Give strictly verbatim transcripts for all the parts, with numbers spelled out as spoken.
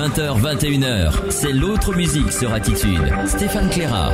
vingt heures vingt et une heures, c'est l'autre musique sur Attitude. Stéphane Claira.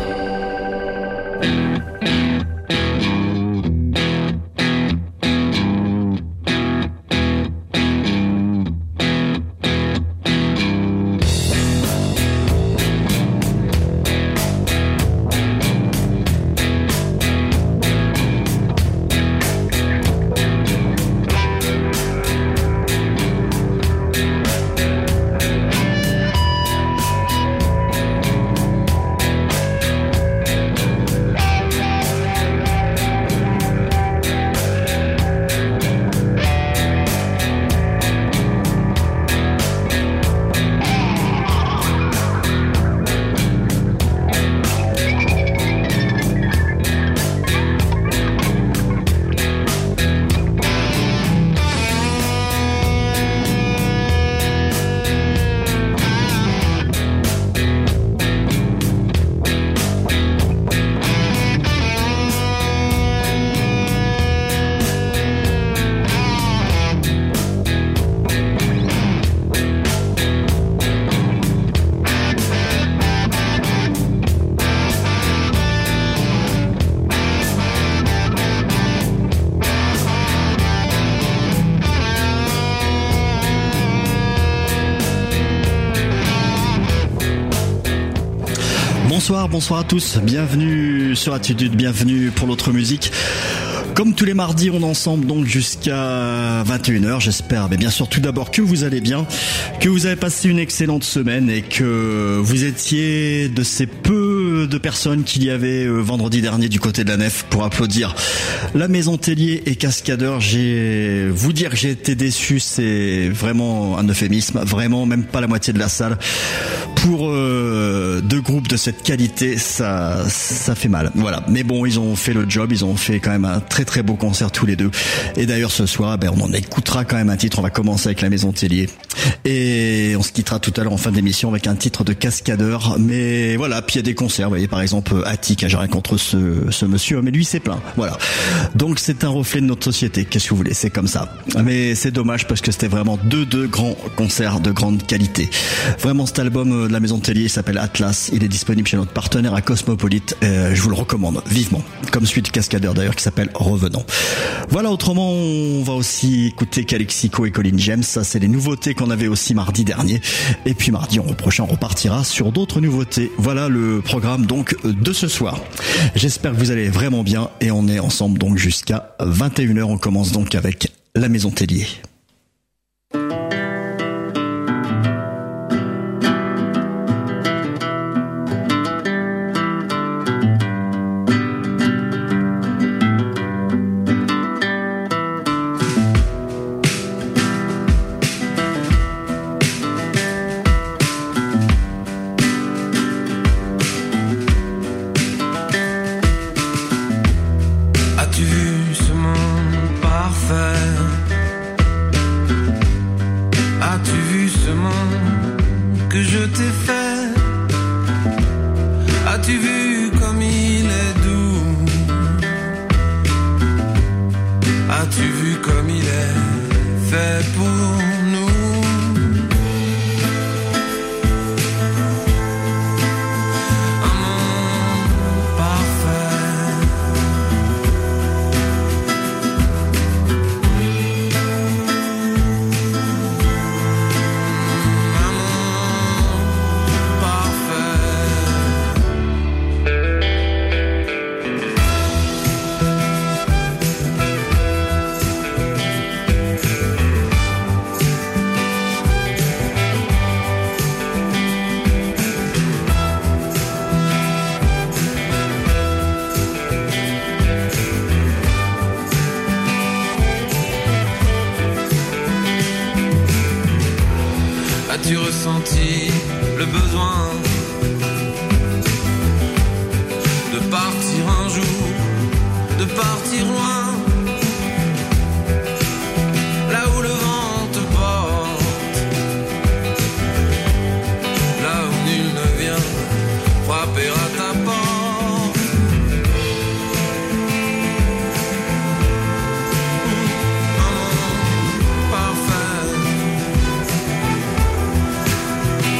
Bonsoir, bonsoir à tous, bienvenue sur Attitude, bienvenue pour l'autre musique. Comme tous les mardis, on est ensemble donc jusqu'à vingt et une heures, j'espère mais bien sûr tout d'abord que vous allez bien, que vous avez passé une excellente semaine et que vous étiez de ces peu de personnes qu'il y avait vendredi dernier du côté de la Nef pour applaudir la Maison Tellier et Cascadeur. J'ai vous dire que j'ai été déçu, c'est vraiment un euphémisme, vraiment même pas la moitié de la salle. Pour euh, deux groupes de cette qualité, ça ça fait mal. Voilà. Mais bon, ils ont fait le job, ils ont fait quand même un très très beau concert tous les deux. Et d'ailleurs ce soir, ben on en écoutera quand même un titre. On va commencer avec la Maison Tellier et on se quittera tout à l'heure en fin d'émission avec un titre de Cascadeur. Mais voilà, puis il y a des concerts. Vous voyez par exemple Attic, j'ai rien contre ce ce monsieur, mais lui c'est plein. Voilà. Donc c'est un reflet de notre société. Qu'est-ce que vous voulez, c'est comme ça. Mais c'est dommage parce que c'était vraiment deux deux grands concerts de grande qualité. Vraiment cet album de la Maison Tellier s'appelle Atlas, il est disponible chez notre partenaire à Cosmopolite, euh, je vous le recommande vivement, comme celui de Cascadeur d'ailleurs qui s'appelle Revenant. Voilà, autrement on va aussi écouter Calexico et Colin James, ça c'est les nouveautés qu'on avait aussi mardi dernier, et puis mardi on, prochain on repartira sur d'autres nouveautés. Voilà le programme donc de ce soir. J'espère que vous allez vraiment bien et on est ensemble donc jusqu'à vingt et une heures, on commence donc avec la Maison Tellier. As-tu ressenti le besoin de partir un jour, de partir loin, là où le vent te porte, là où nul ne vient frapper à ta porte. Un monde parfait.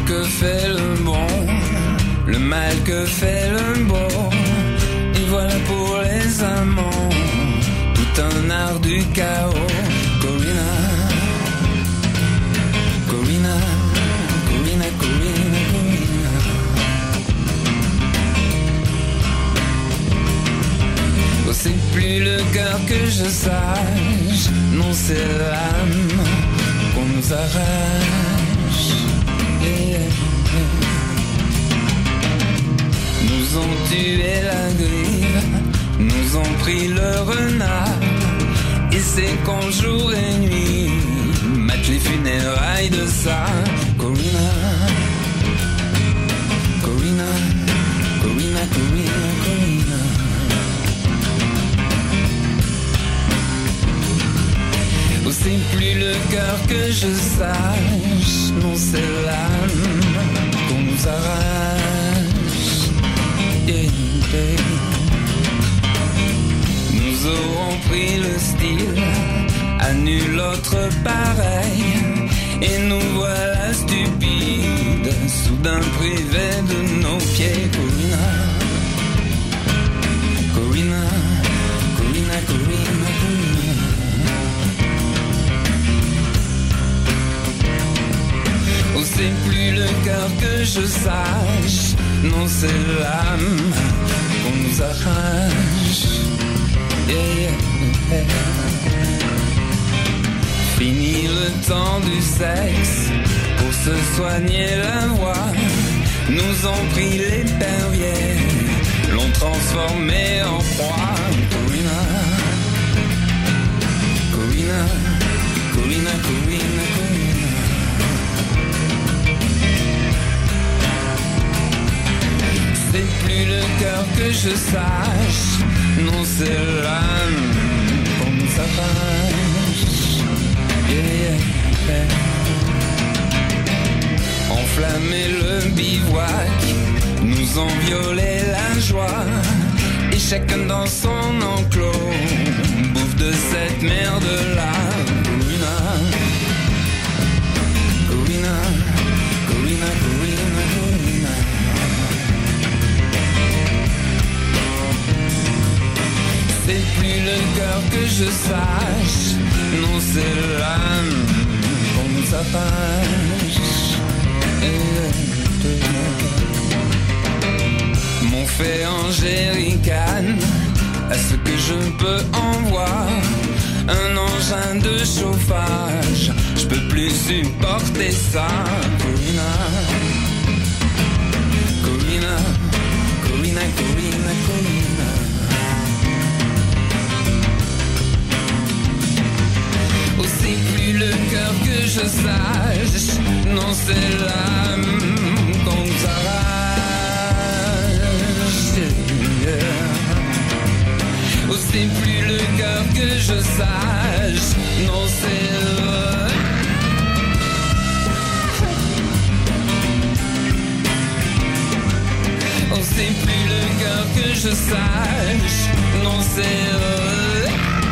que fait le bon, le mal que fait le beau. Et voilà pour les amants, tout un art du chaos. Corina, Corina, Corina, Corina, Corina. Oh, c'est plus le cœur que je sache, non c'est l'âme qu'on nous arrache. Yeah. Nous ont tué la grive, nous ont pris le renard. Et c'est qu'en jour et nuit mate les funérailles de ça. Corina, Corina, Corina, Corina, Corina. Oh, c'est plus le cœur que je sache, non c'est l'âme qu'on nous arrache. Yeah, yeah. Nous aurons pris le style à nul autre pareil, et nous voilà stupides, soudain privés de nos pieds. Corina, Corina, Corina, Corina, Corina. Oh, c'est plus le cœur que je sache, non c'est l'âme qu'on nous arrache. Yeah, yeah. Fini le temps du sexe, pour se soigner la voix, nous ont pris les perriers, l'ont transformé en proie. Corina, Corina, Corina, Corina, Corina. C'est plus le cœur que je sache, non c'est l'âme qu'on nous arrache. Yeah, yeah. Enflammer le bivouac, nous ont violé la joie, et chacun dans son enclos bouffe de cette merde-là. Corina, Corina, Corina, Corina, Corina. C'est plus le cœur que je sache, non c'est l'âme qu'on nous arrache. Mon fait angéricane, à ce que je peux en voir, un engin de chauffage, je peux plus supporter ça. Corina, Corina, Corina, Corina, Corina. Oh, c'est plus le cœur que je sache, non c'est l'âme qu'on nous arrache. Yeah. Oh, c'est plus le cœur que je sache, non c'est l'âme. Oh, c'est plus le cœur que je sache, non c'est l'âme.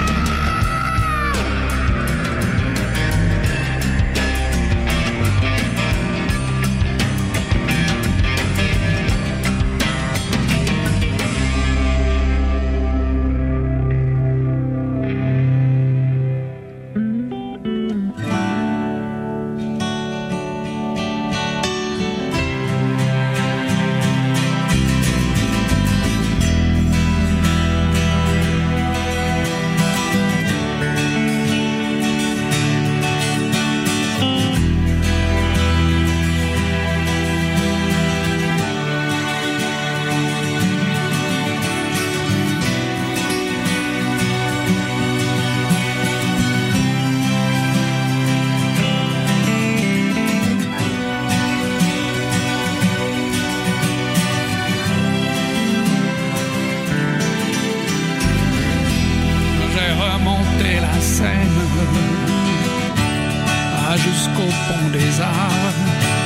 Jusqu'au pont des Arts,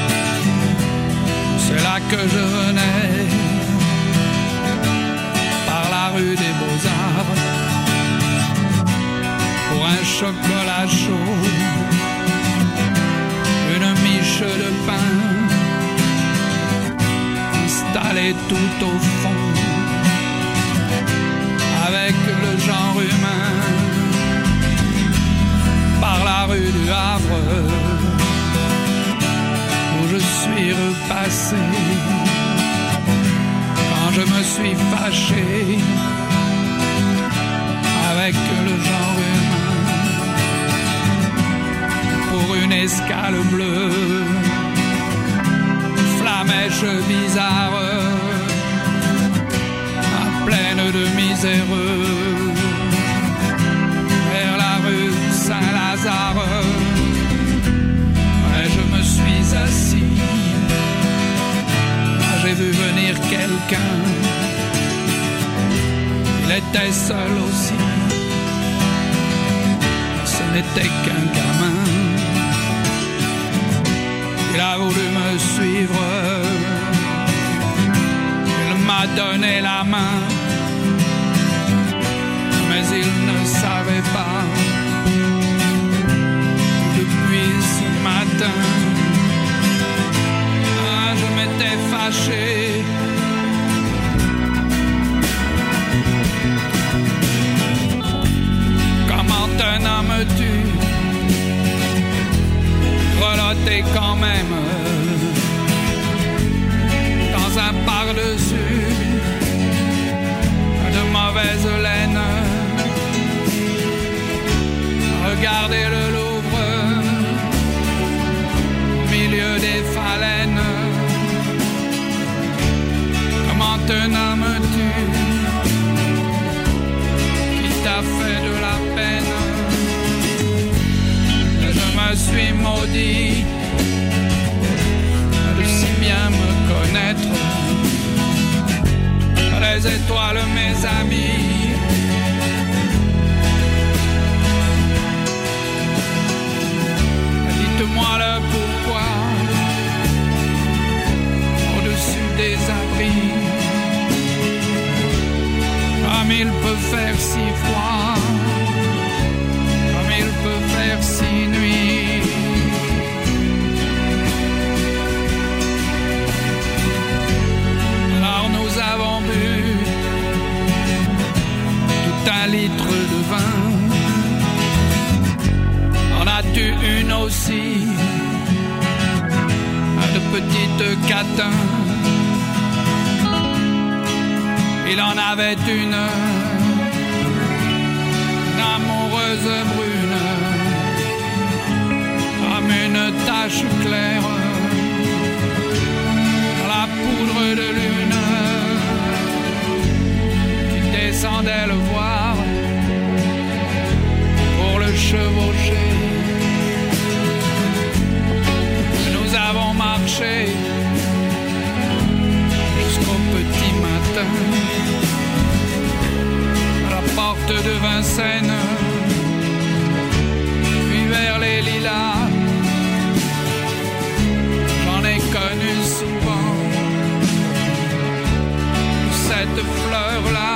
c'est là que je venais, par la rue des Beaux-Arts, pour un chocolat chaud, une miche de pain aller tout au fond avec le genre humain par la rue du Havre où je suis repassé quand je me suis fâché avec le genre humain pour une escale bleue, flamèche bizarre, pleine de miséreux, vers la rue Saint-Lazare. Ouais, je me suis assis, j'ai vu venir quelqu'un, il était seul aussi, ce n'était qu'un gamin. Il a voulu me suivre, il m'a donné la main, mais il ne savait pas depuis ce matin, ah, je m'étais fâché. Comment un homme tue, grelotté quand même dans un par-dessus de mauvaise laine. Regardez le Louvre au milieu des phalènes. Comment un homme tue qui t'a fait de la peine. Je me suis maudit de si bien me connaître. Les étoiles, mes amis, dites-moi le pourquoi, au-dessus des abris, comme il peut faire si froid, comme il peut faire si nuit. Alors nous avons bu tout un litre de vin. En as-tu une aussi, de petite catin? Il en avait une, une amoureuse brune, comme une tache claire, dans la poudre de lune, qui descendait le voir pour le chevaucher. Nous avons marché jusqu'au petit matin à la porte de Vincennes, puis vers les lilas. J'en ai connu souvent cette fleur-là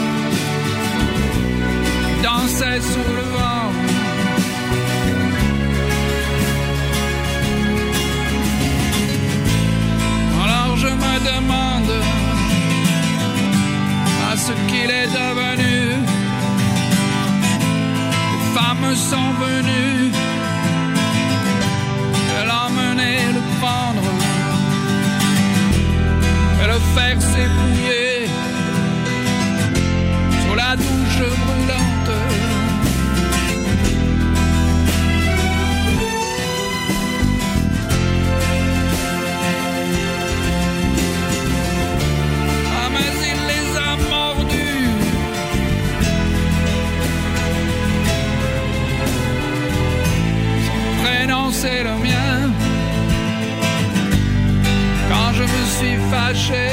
dansait sous le vent. Je me demande à ce qu'il est devenu. Les femmes sont venues l'emmener, le prendre et le faire s'épouiller sous la douche brûlante. C'est le mien. Quand je me suis fâché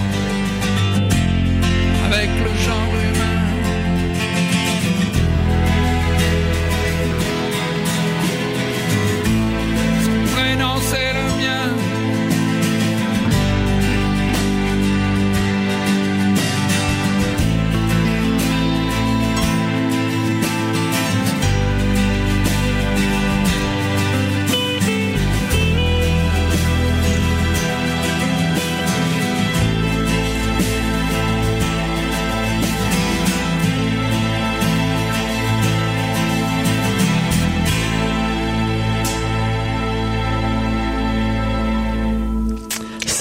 avec le genre humain, son prénom c'est le mien.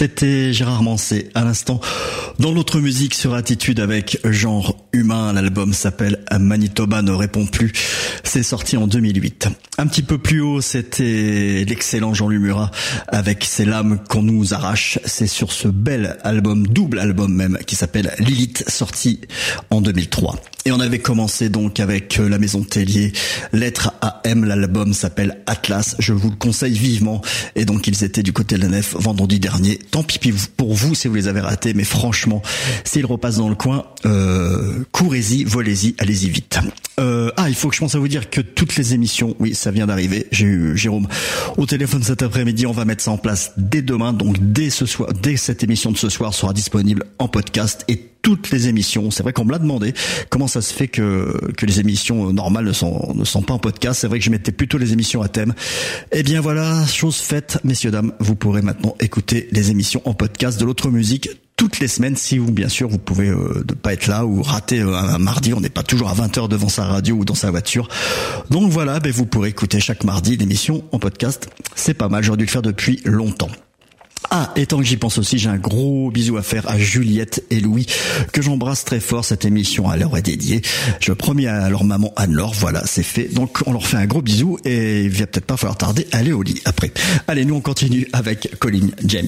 C'était Gérard Manset à l'instant dans l'autre musique sur Attitude avec Genre Humain. L'album s'appelle Manitoba ne répond plus. C'est sorti en deux mille huit. Un petit peu plus haut, c'était l'excellent Jean Lumura avec C'est l'âme qu'on nous arrache. C'est sur ce bel album, double album même, qui s'appelle Lilith, sorti en deux mille trois. Et on avait commencé donc avec la Maison Tellier, Lettre à M, l'album s'appelle Atlas, je vous le conseille vivement. Et donc ils étaient du côté de la Nef vendredi dernier. Tant pis pour vous si vous les avez ratés, mais franchement, s'ils repassent dans le coin, euh, courez-y, volez-y, allez-y vite. Euh, ah, il faut que je pense à vous dire que toutes les émissions, oui, ça vient d'arriver. J'ai eu Jérôme au téléphone cet après-midi. On va mettre ça en place dès demain. Donc dès ce soir, dès cette émission de ce soir sera disponible en podcast et toutes les émissions. C'est vrai qu'on me l'a demandé. Comment ça se fait que que les émissions normales ne sont ne sont pas en podcast? C'est vrai que je mettais plutôt les émissions à thème. Eh bien voilà, chose faite, messieurs dames. Vous pourrez maintenant écouter les émissions en podcast de l'autre musique toutes les semaines, si vous, bien sûr, vous pouvez euh, ne pas être là ou rater euh, un mardi. On n'est pas toujours à vingt heures devant sa radio ou dans sa voiture. Donc voilà, ben vous pourrez écouter chaque mardi l'émission en podcast. C'est pas mal. J'aurais dû le faire depuis longtemps. Ah, et tant que j'y pense aussi, j'ai un gros bisou à faire à Juliette et Louis, que j'embrasse très fort. Cette émission à leur est dédiée. Je promis à leur maman Anne-Laure, voilà, c'est fait. Donc on leur fait un gros bisou et il va peut-être pas falloir tarder à aller au lit après. Allez, nous on continue avec Colin James.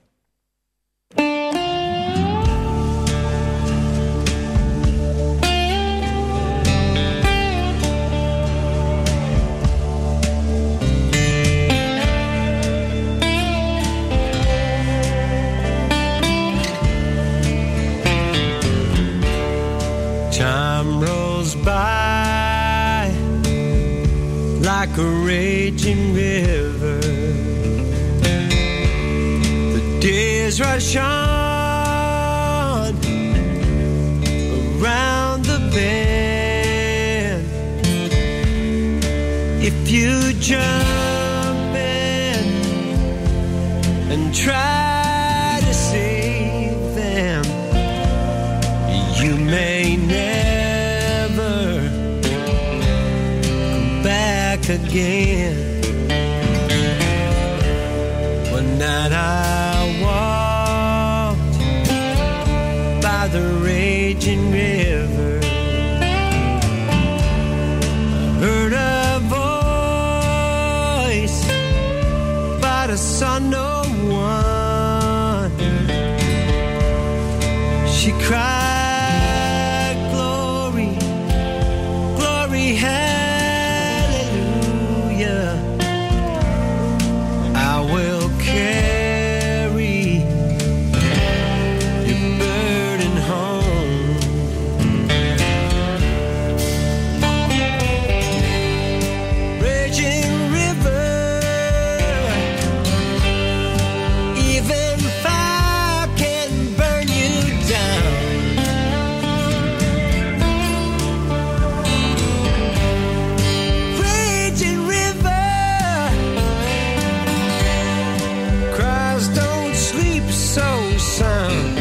Time rolls by like a raging river. The days rush on around the bend. If you jump in and try to save them, you may never come back again. One night I walked by the raging river. I heard a voice, but I saw no one. She cried, hallelujah, I will carry your burden home. Raging river, even fire can burn you down. So sound.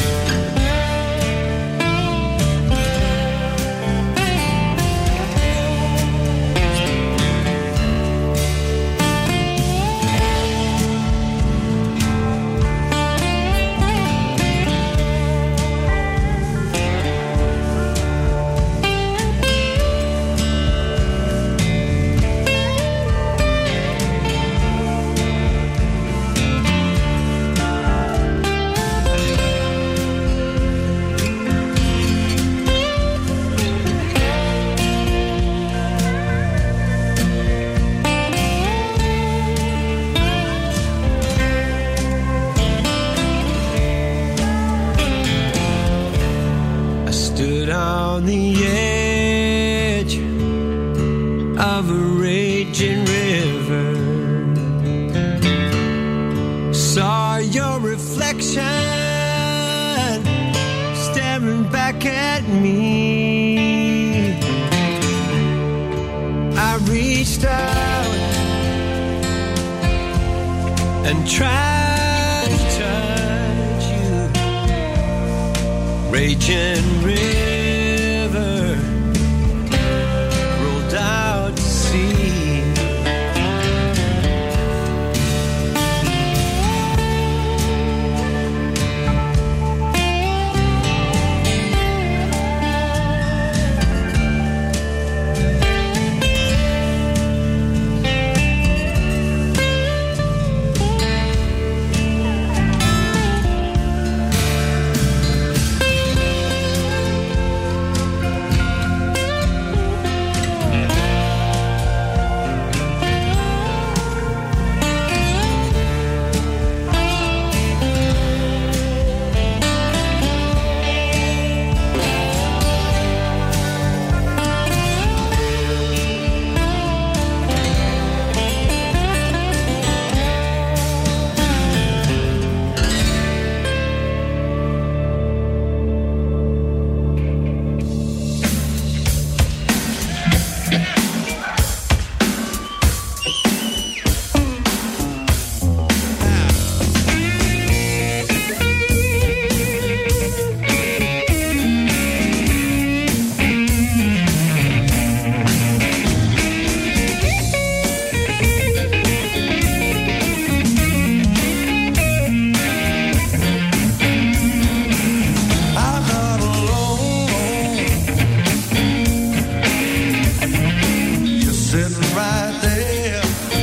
On the edge of a raging river, saw your reflection staring back at me. I reached out and tried to touch you. Raging river rolled out to sea. Sitting right there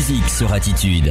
musique sur Attitude.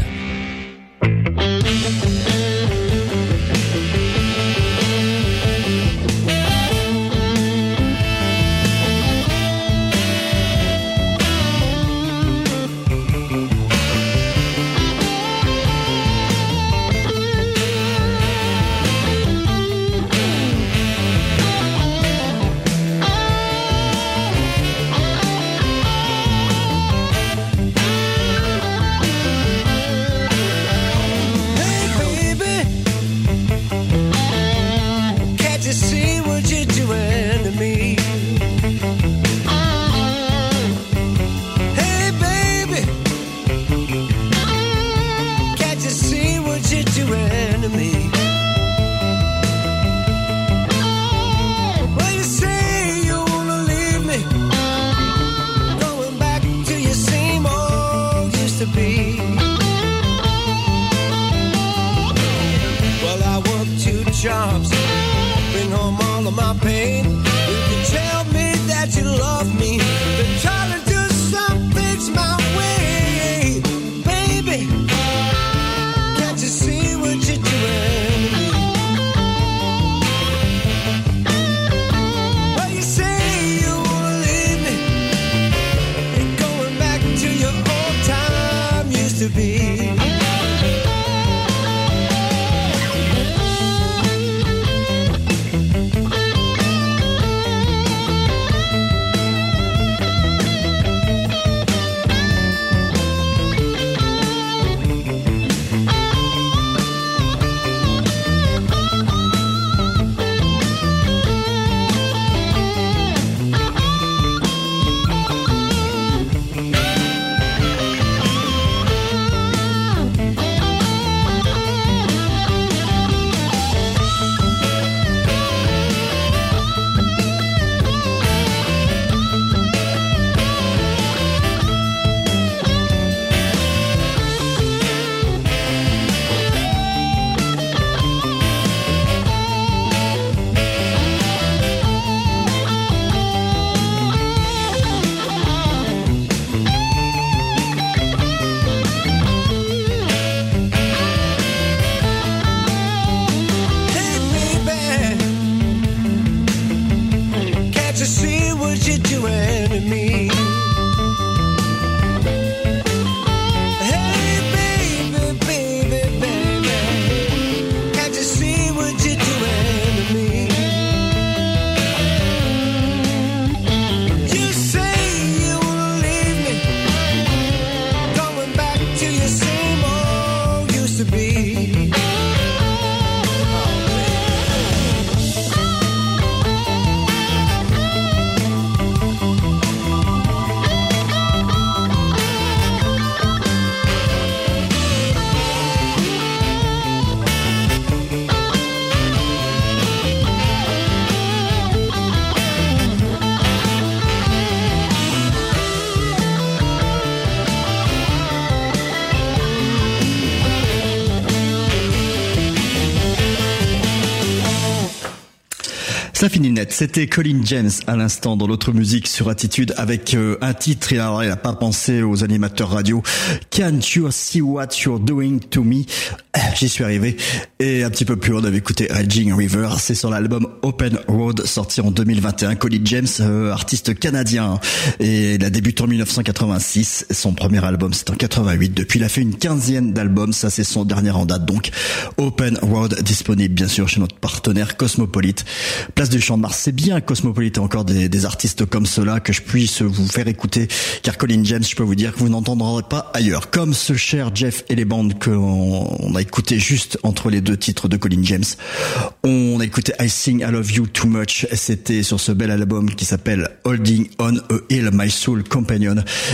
Ça finit net. C'était Colin James à l'instant dans l'autre musique sur Attitude avec euh, un titre. Et alors, il n'a pas pensé aux animateurs radio. Can't you see what you're doing to me? J'y suis arrivé. Et un petit peu plus haut, on avait écouté Raging River. C'est sur l'album Open Road sorti en deux mille vingt et un. Colin James, euh, artiste canadien. Et il a débuté en dix-neuf cent quatre-vingt-six. Son premier album, c'est en quatre-vingt-huit. Depuis, il a fait une quinzaine d'albums. Ça, c'est son dernier en date. Donc, Open Road, disponible bien sûr chez notre partenaire Cosmopolite. Place du Champ de Mars. C'est bien Cosmopolite et encore des, des artistes comme ceux-là que je puisse vous faire écouter. Car Colin James, je peux vous dire que vous n'entendrez pas ailleurs. Comme ce cher Jeff et les bandes qu'on on a écouté juste entre les deux titres de Colin James. On a écouté I Sing I Love You Too Much. C'était sur ce bel album qui s'appelle Holding On a Hill, My Soul Companion.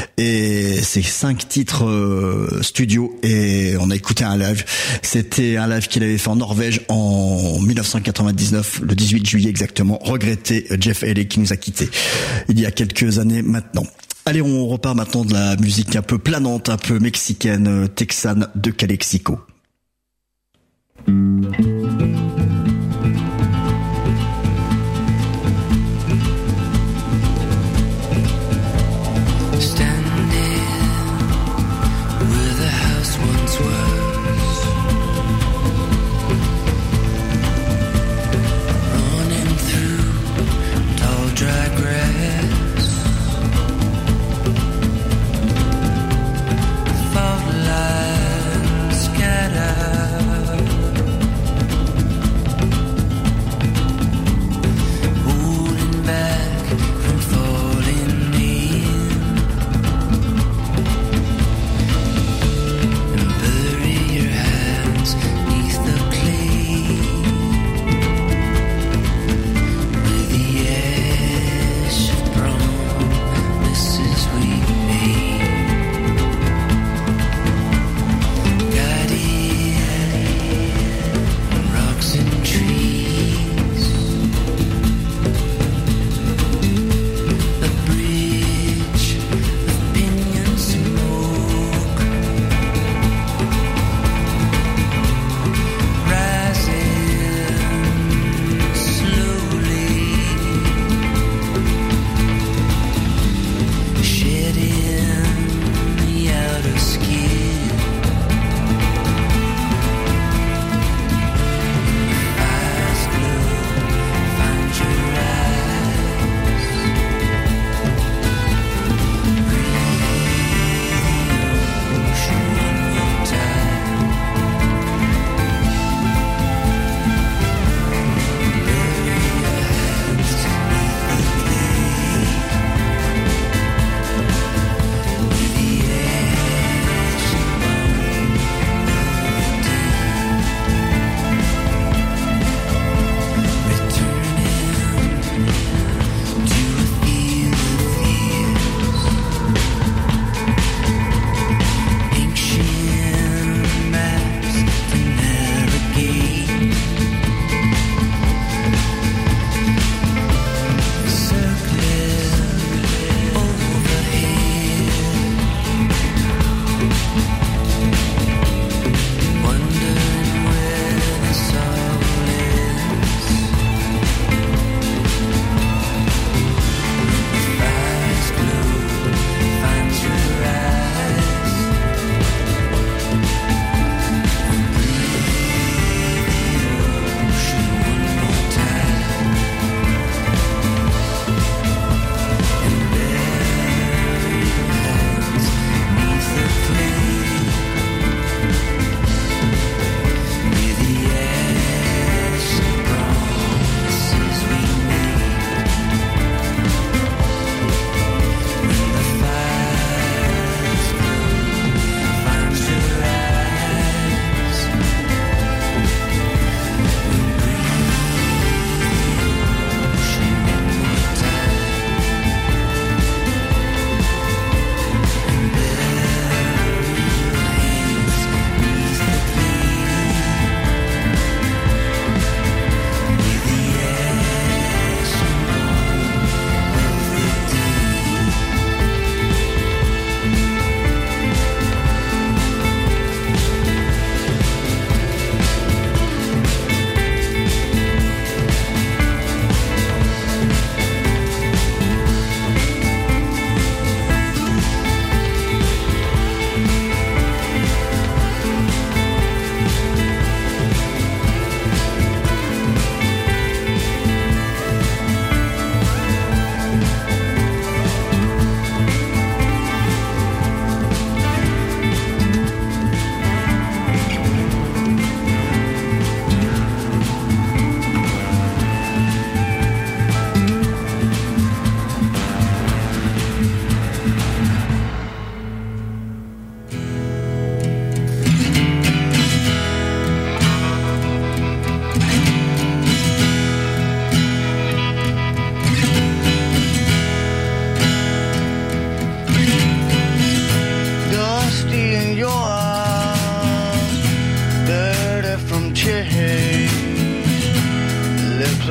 Et c'est cinq titres euh, studio et on a écouté un live. C'était un live qu'il avait fait en Norvège en dix-neuf cent quatre-vingt-dix-neuf, le dix-huit juillet exactement. Regretté Jeff Haley qui nous a quittés il y a quelques années maintenant. Allez, on repart maintenant de la musique un peu planante, un peu mexicaine, texane de Calexico. Standing with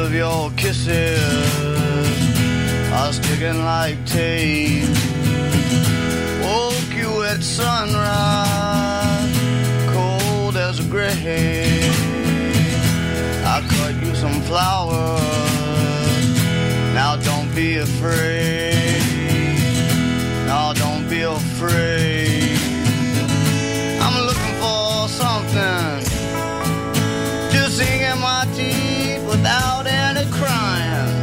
of your kisses are sticking like tape. Woke you at sunrise, cold as a grave. I cut you some flowers, now don't be afraid. No, don't be afraid. I'm looking for something to sing in my teeth without any crying.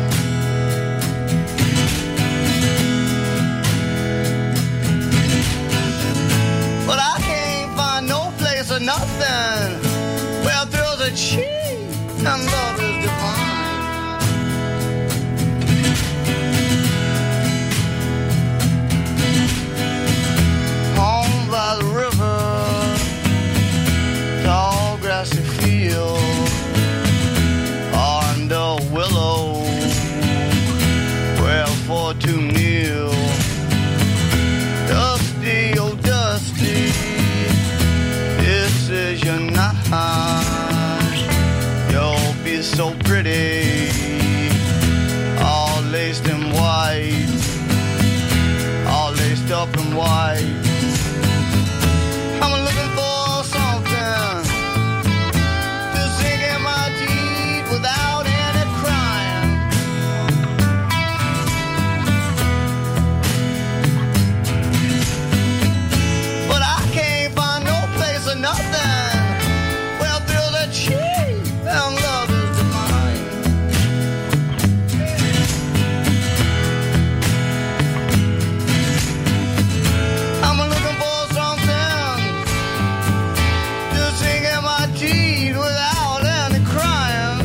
But I can't find no place or nothing where thrills are cheap and love is divine. Home by the river, tall grassy field, under willow, where for to kneel. Dusty, oh dusty, this is your night. You'll be so pretty, all laced in white, all laced up in white. I'm looking for something to sing in my teeth without any crying. But I can't find no place or nothing where thrills are cheap and love is divine. I'm looking for something to sing in my teeth without any crying.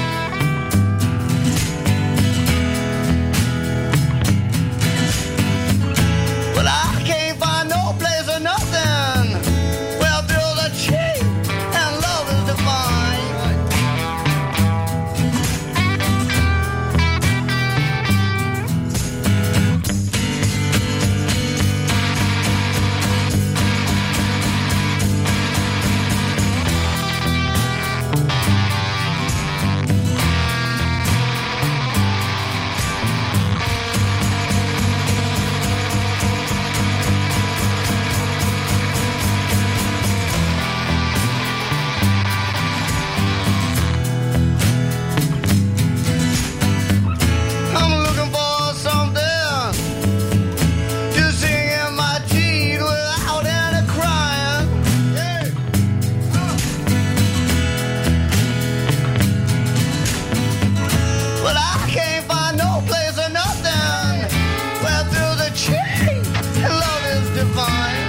But I can't find no place or nothing where thrills are cheap and love is divine. I'm looking for something to sing in my teeth without any crying. But I can't find no place or nothing where through the chain love is divine.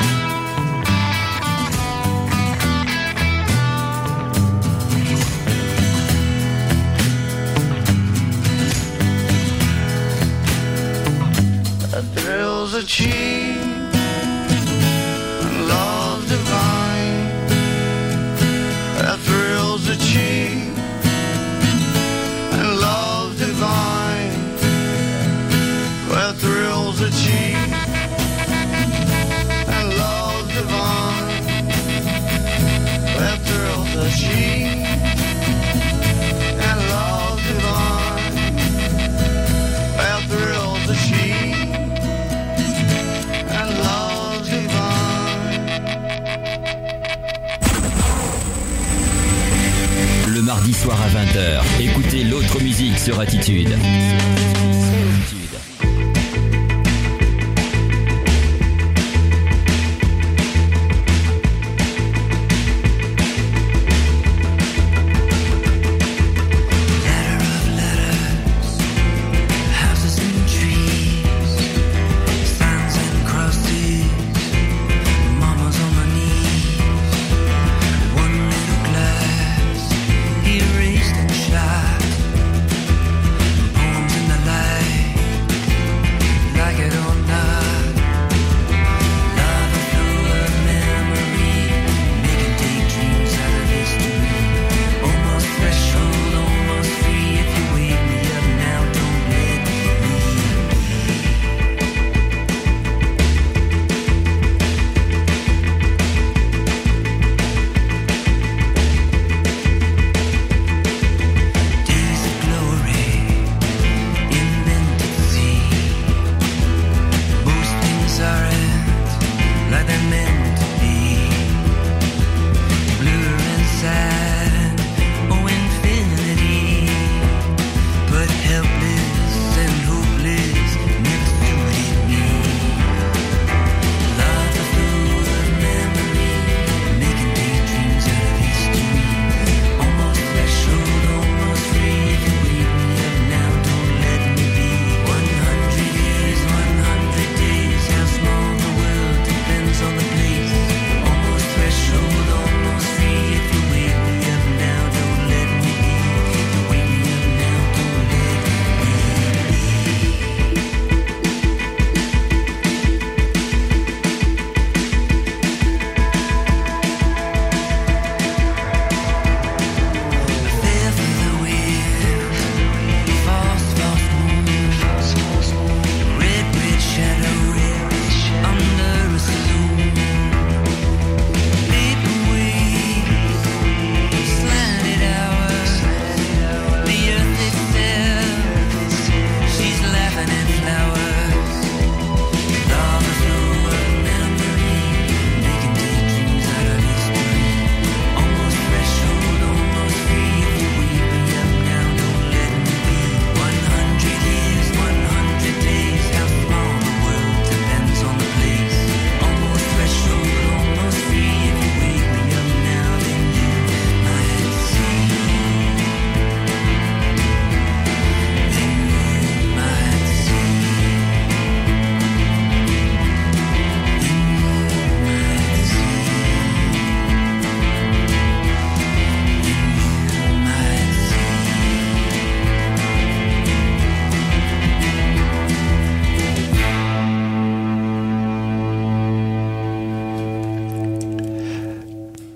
The thrills are cheap and love divine. The thrills are cheap and love divine. Where thrills are cheap and love divine. Where thrills are cheap and love divine. Where thrills are cheap and love divine. Le mardi soir à vingt heures, écoutez l'autre musique sur Attitude. Houses and trees, signs and crosses, mama's on my knees. One little glass, erased and shot. Poems in the light,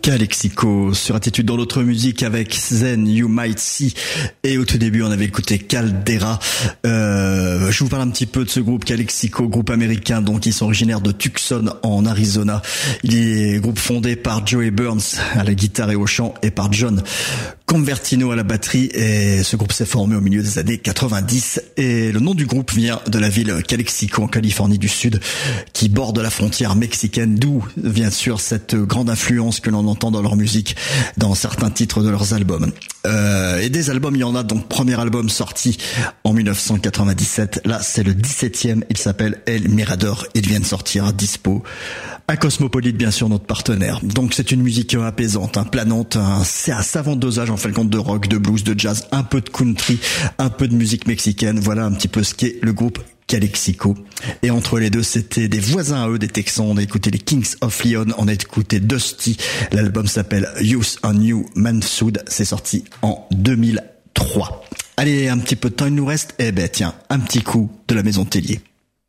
Calexico sur Attitude dans l'autre musique avec Then You Might See, et au tout début on avait écouté Caldera. Euh, je vous parle un petit peu de ce groupe Calexico, groupe américain, donc ils sont originaires de Tucson en Arizona. Il est groupe fondé par Joey Burns à la guitare et au chant et par John Convertino à la batterie, et ce groupe s'est formé au milieu des années quatre-vingt-dix, et le nom du groupe vient de la ville Calexico en Californie du Sud qui borde la frontière mexicaine, d'où bien sûr cette grande influence que l'on entend dans leur musique, dans certains titres de leurs albums. Euh, et des albums, il y en a. Donc premier album sorti en mille neuf cent quatre-vingt-dix-sept, là c'est le dix-septième, il s'appelle El Mirador, il vient de sortir à dispo à Cosmopolite, bien sûr, notre partenaire. Donc c'est une musique apaisante, hein, planante, un, c'est un savant dosage en fin de compte de rock, de blues, de jazz, un peu de country, un peu de musique mexicaine. Voilà un petit peu ce qu'est le groupe Calexico. Et entre les deux, c'était des voisins à eux, des Texans. On a écouté les Kings of Leon, on a écouté Dusty. L'album s'appelle Youth on You Mansoud. C'est sorti en deux mille trois. Allez, un petit peu de temps il nous reste. Eh ben tiens, un petit coup de la Maison Tellier.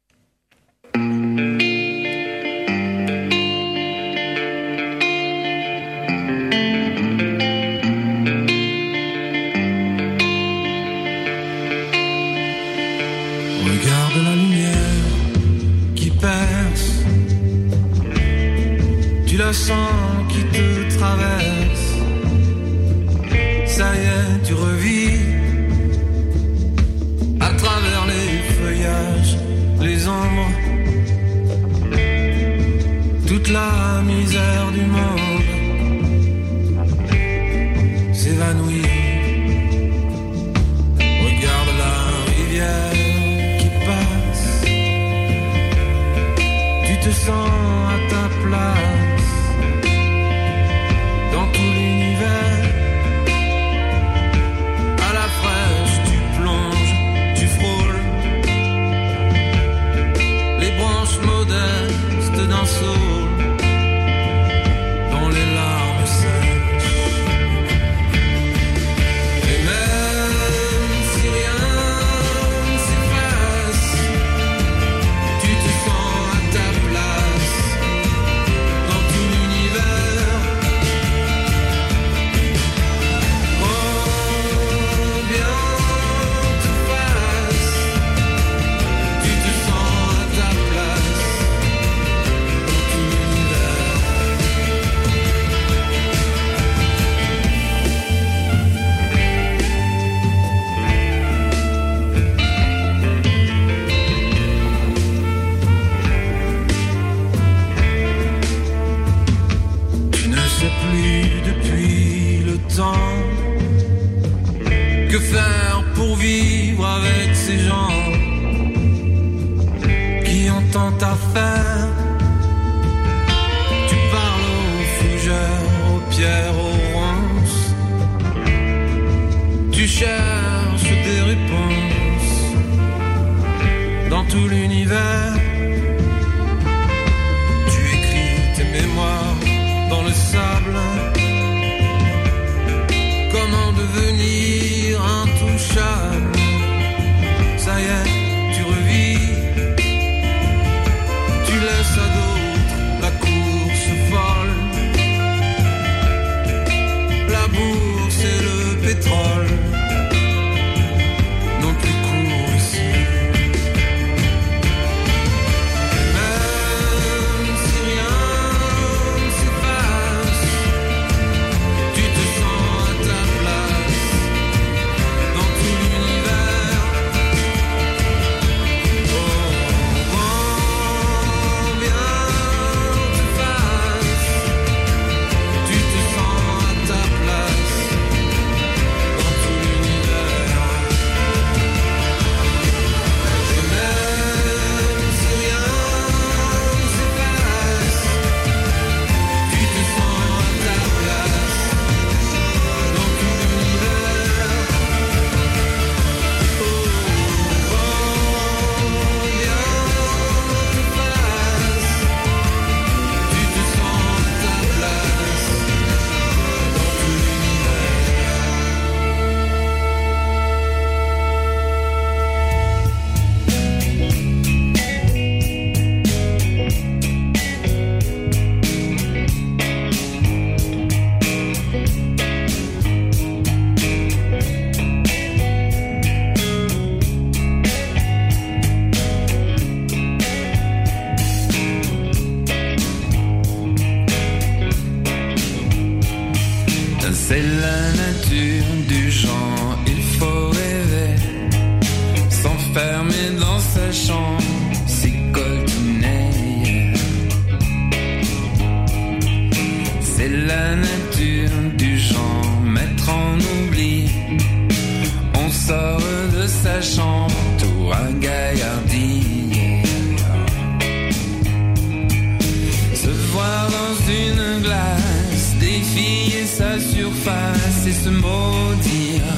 Regarde la lumière qui perce, tu la sens qui te traverse. Ça y est, tu revis à travers les feuillages, les ombres, toute la misère du monde s'évanouit. Regarde la rivière te sens à ta place dans tout l'univers. À la fraîche, tu plonges, tu frôles les branches modestes d'un saule dont les larmes sèchent. C'est la nature du genre, il faut rêver, s'enfermer dans sa chambre, s'y coltiner. C'est la nature du genre, mettre en oubli, on sort de sa chambre, tout à gaillardier. Se voir dans une glace, défier sa surface et se maudire.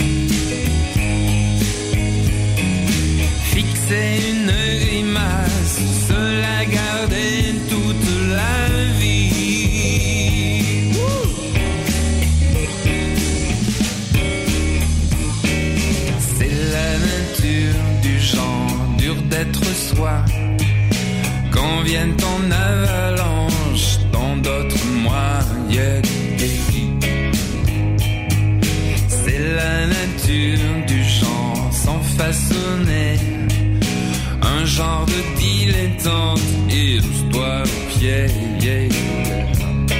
Fixer une grimace, se la garder toute la vie. Wouh! C'est la nature du genre, dur d'être soi. Quand viennent en avalanche, dans d'autres mois, yeah, yeah. C'est la nature du genre, sans façonner, un genre de dilettante, illustre-toi au pied, yeah, yeah.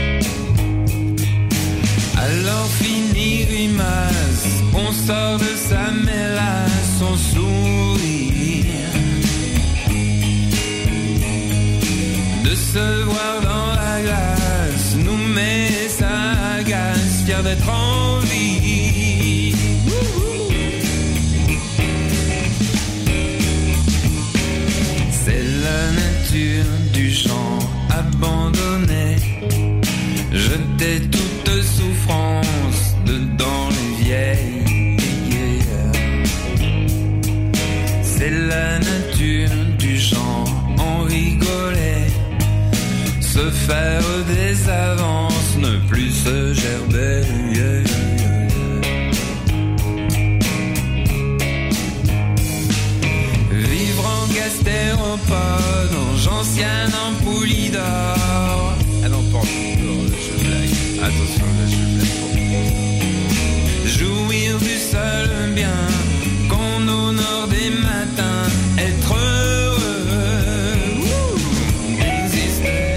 Alors fini grimace, on sort de sa mélasse, on sourit. De se voir dans la glace, nous met ça agace, fier d'être en vie. C'est la nature du genre, abandonné, jeter toute souffrance dedans les vieilles. C'est la nature du genre, en rigoler, se faire des avances, ne plus se gerber. Yeah, yeah, yeah. Vivre en gastéropode, en gentiane, en poulie d'or. Ah non, pardon, je blague. Attention, là, je blague. Jouir du seul bien qu'on honore des matins, être heureux. Wouh, exister.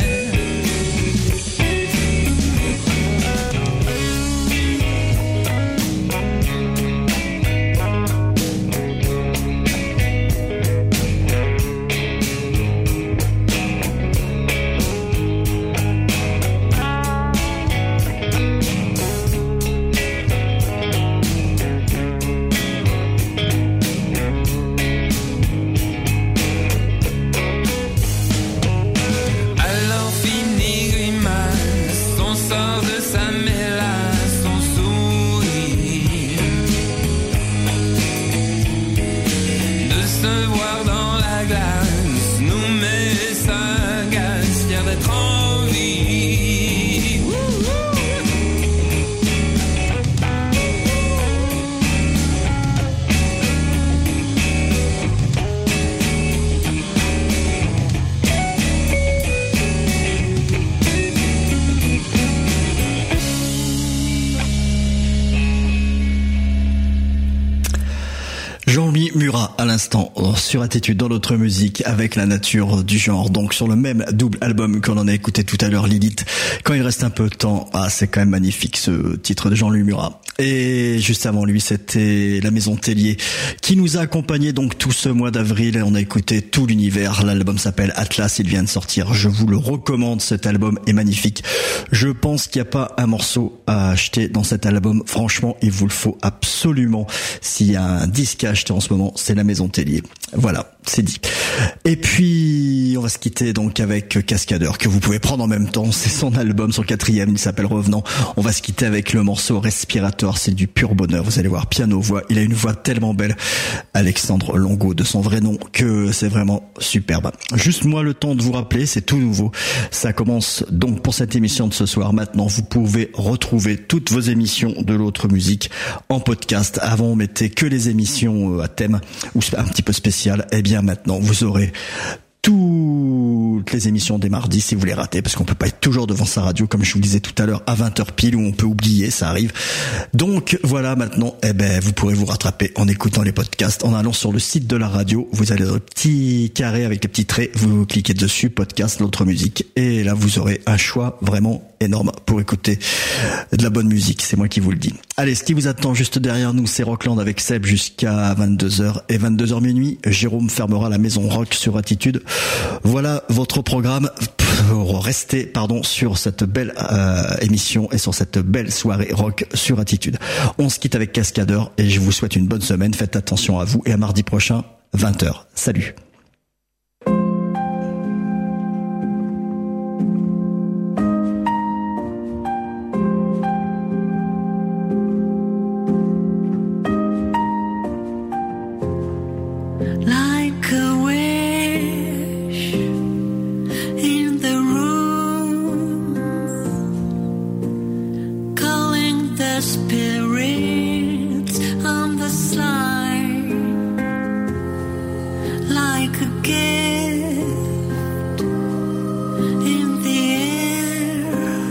Jean-Louis Murat à l'instant sur Attitude dans notre musique avec la nature du genre, donc sur le même double album qu'on en a écouté tout à l'heure, Lilith. Quand il reste un peu de temps, ah c'est quand même magnifique ce titre de Jean-Louis Murat. Et juste avant lui, c'était la Maison Tellier qui nous a accompagnés donc tout ce mois d'avril. On a écouté tout l'univers. L'album s'appelle Atlas, il vient de sortir. Je vous le recommande, cet album est magnifique. Je pense qu'il n'y a pas un morceau à acheter dans cet album. Franchement, il vous le faut absolument. S'il y a un disque à acheter en ce moment, c'est la Maison Tellier. Voilà, c'est dit. Et puis, on va se quitter donc avec Cascadeur, que vous pouvez prendre en même temps. C'est son album, son quatrième, il s'appelle Revenant. On va se quitter avec le morceau Respirator, c'est du pur bonheur. Vous allez voir, piano, voix. Il a une voix tellement belle, Alexandre Longo, de son vrai nom, que c'est vraiment superbe. Juste moi, le temps de vous rappeler, c'est tout nouveau. Ça commence donc pour cette émission de ce soir. Maintenant, vous pouvez retrouver toutes vos émissions de l'autre musique en podcast. Avant, on mettait que les émissions à thème ou un petit peu spéciales. Eh bien, maintenant, vous aurez toutes les émissions des mardis si vous les ratez, parce qu'on peut pas être toujours devant sa radio, comme je vous le disais tout à l'heure, à vingt heures pile, où on peut oublier, ça arrive. Donc voilà, maintenant, eh ben, vous pourrez vous rattraper en écoutant les podcasts, en allant sur le site de la radio. Vous allez dans le petit carré avec les petits traits, vous cliquez dessus, podcast, l'autre musique, et là vous aurez un choix vraiment énorme pour écouter de la bonne musique, c'est moi qui vous le dis. Allez, ce qui vous attend juste derrière nous, c'est Rockland avec Seb jusqu'à vingt-deux heures et vingt-deux heures minuit. Jérôme fermera la maison rock sur Attitude. Voilà votre programme. Restez, pardon, sur cette belle euh, émission et sur cette belle soirée rock sur Attitude. On se quitte avec Cascadeur et je vous souhaite une bonne semaine. Faites attention à vous et à mardi prochain, vingt heures. Salut. Like a wish in the room, calling the spirits on the slide, like a gift in the air,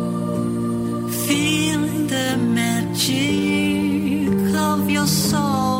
feeling the magic of your soul.